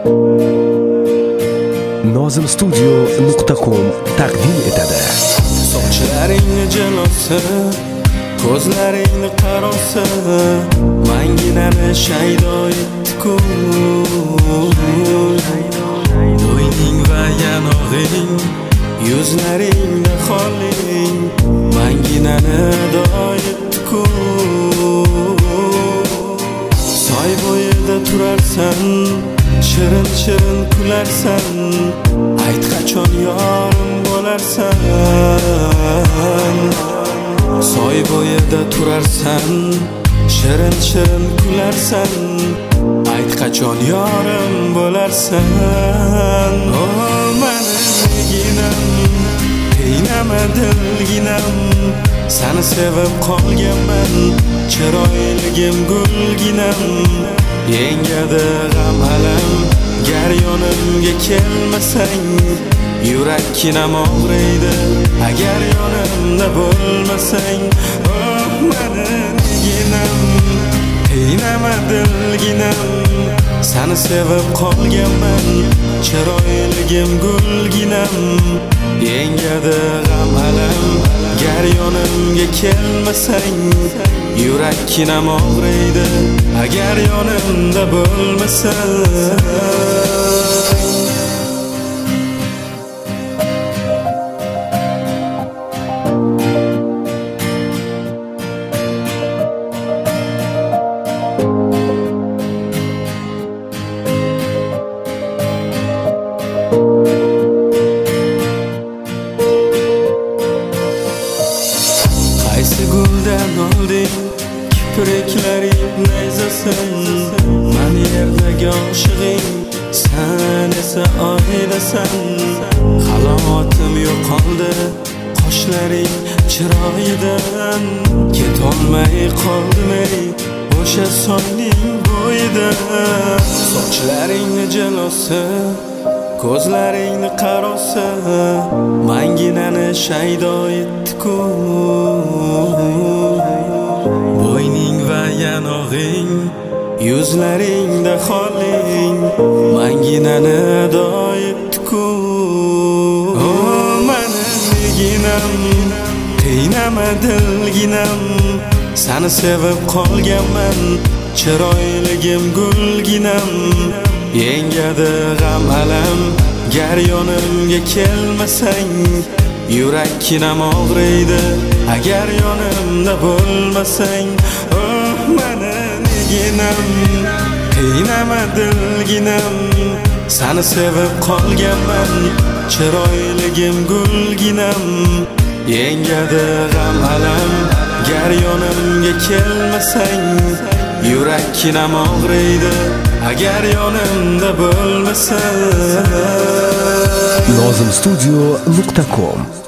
nozimstudio.com taqdim etadi. Sochlaringni jalosi, ko'zlaringni qarosi, manginani shaydo etdi-ku. Bo'yning va yanog'ing, yuzlaringda xoling, manginani ado etdi-ku. Soy bo'yida turarsan, shirin-shirin kularsan, ayt qachon yorim bo'larsan. Soy bo'yida turarsan, shirin-shirin kularsan, ayt qachon yorim bo'larsan. Oh meniginam, qiynama dilginam, seni sevib qolganman, chiroyligim gulginam. Yengadi g'am alam, gar yonimga kelmasang, yurakkinam og'riydi agar yonimda bo'lmasang. Oh meniginam, qiynama dilginam, seni sevib qolganman, chiroyligim gulginam. Yengadi g'am alam, gar yonimga kelmasang, yurakkinam og'riydi agar yonimda bo'lmasang. Qaysi guldan olding kipriklaring nayzasin, men yerdagi oshig'ing, sen esa oydasan. Halovatim yo'qoldi qoshlaring chiroyidan, ketolmay qoldim ey o'sha soyning bo'yida. Sochlaringni jalosi, ko'zlaringni qarosi, manginani shaydo etdi-ku. Bo'yning va yanog'ing, yuzlaringda xoling, manginani ado etdi-ku. Oh meniginam, qiynama dilginam, seni sevib qolganman, chiroyligim gulginam. Yengadi g'am alam, gar yonimga kelmasang, yurakkinam og'riydi agar yonimda bo'lmasang. Oh meniginam, qiynama dilginam, seni sevib qolganman, chiroyligim gulginam. Yengadi g'am alam, gar yonimga kelmasang, yurakkinam og'riydi agar yonimda bo'lmasang. nozimstudio.com